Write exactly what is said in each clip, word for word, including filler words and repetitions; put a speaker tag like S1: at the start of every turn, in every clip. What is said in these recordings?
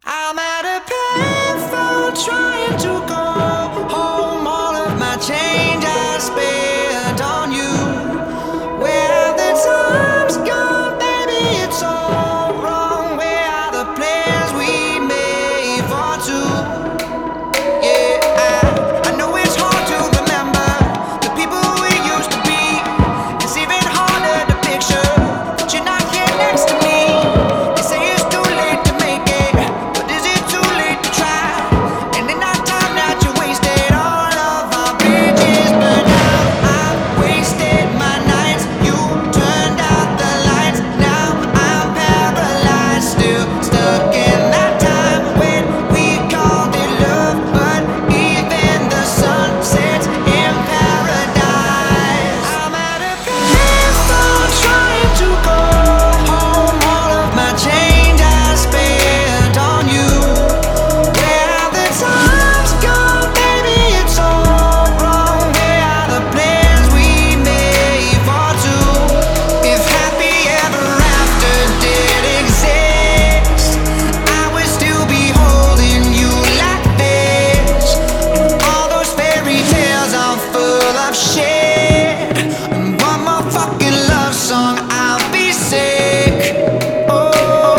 S1: I'm at a payphone trying to go home. All of my change I spent on you. Where have the times gone, baby? It's all wrong. Where are the plans we made for two? Yeah, I, I know it's hard to remember the people we used to be. It's even harder to picture that you're not here next to me. They say it's too late to make it, but is it too late to try? And in that time that you wasted, all of our bridges burned out. I've wasted my nights, you turned out the lights. Now I'm paralyzed, still stuck in that time when we called it love. But even the sun sets in paradise. I'm at a payphone trying to go home. All of my change I spent on you. Where have the times gone, baby? It's all wrong. Where are the plans we made for two? If happy ever after did exist, I would still be holding you like this. All those fairy tales are full of shit. And one more fucking love song, I'll be sick. Oh.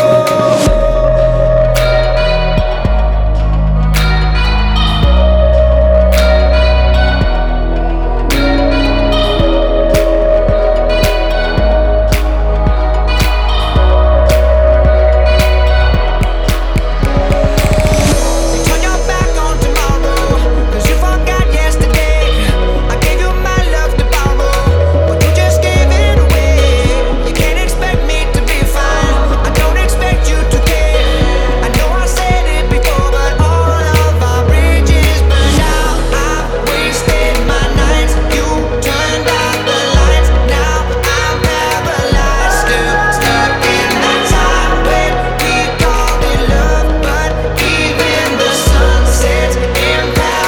S1: Turn your back on tomorrow, 'cause you forgot yesterday. I gave you my love to borrow, but you just gave it away. You can't expect me to be fine, I don't expect you to care. I know I said it before, but all of our bridges burned out. I've wasted my nights, you turned out the lights. Now I'm paralyzed, still stuck in that time when we called it love. But even the sun sets in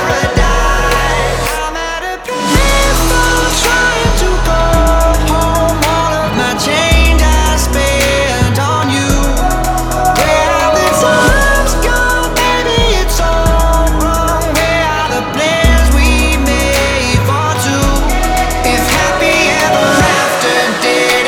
S1: paradise. I'm at a payphone trying to go home. All of my change I spent on you. Where have the times gone, baby? It's all wrong. Where are the plans we made for two? If happy ever after did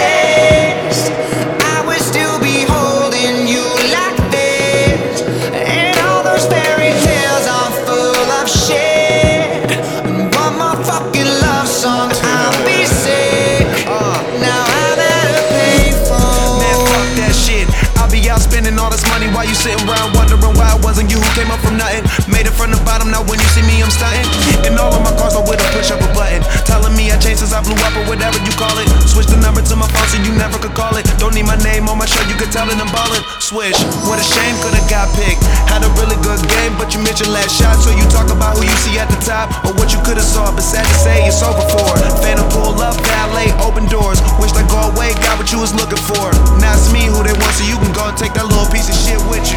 S1: exist, I would still be holding you like this. And all those fairy tales are full of shit. And one more fucking love song, I'll be sick. Now I'm at a payphone.
S2: Man, fuck that shit. I'll be out spending all this money while you sitting around wondering why it wasn't you who came up from nothing. Made it from the bottom, now when you see me, I'm stunting. And all of my cars are with a push up a button. Telling me I changed since I blew up or whatever you call it. Switch the number to my phone so you never could call it. Don't need my name on my shirt, you could tell that I'm ballin'. Swish, what a shame, could've got picked. Had a really good game, but you missed your last shot. So you talk about who you see at the top or what you could've saw, but sad to say it's over for. Phantom pull up, valet, open doors. Wished I go away, got what you was looking for. Now it's me who they want, so you can go and take that little piece of shit with you.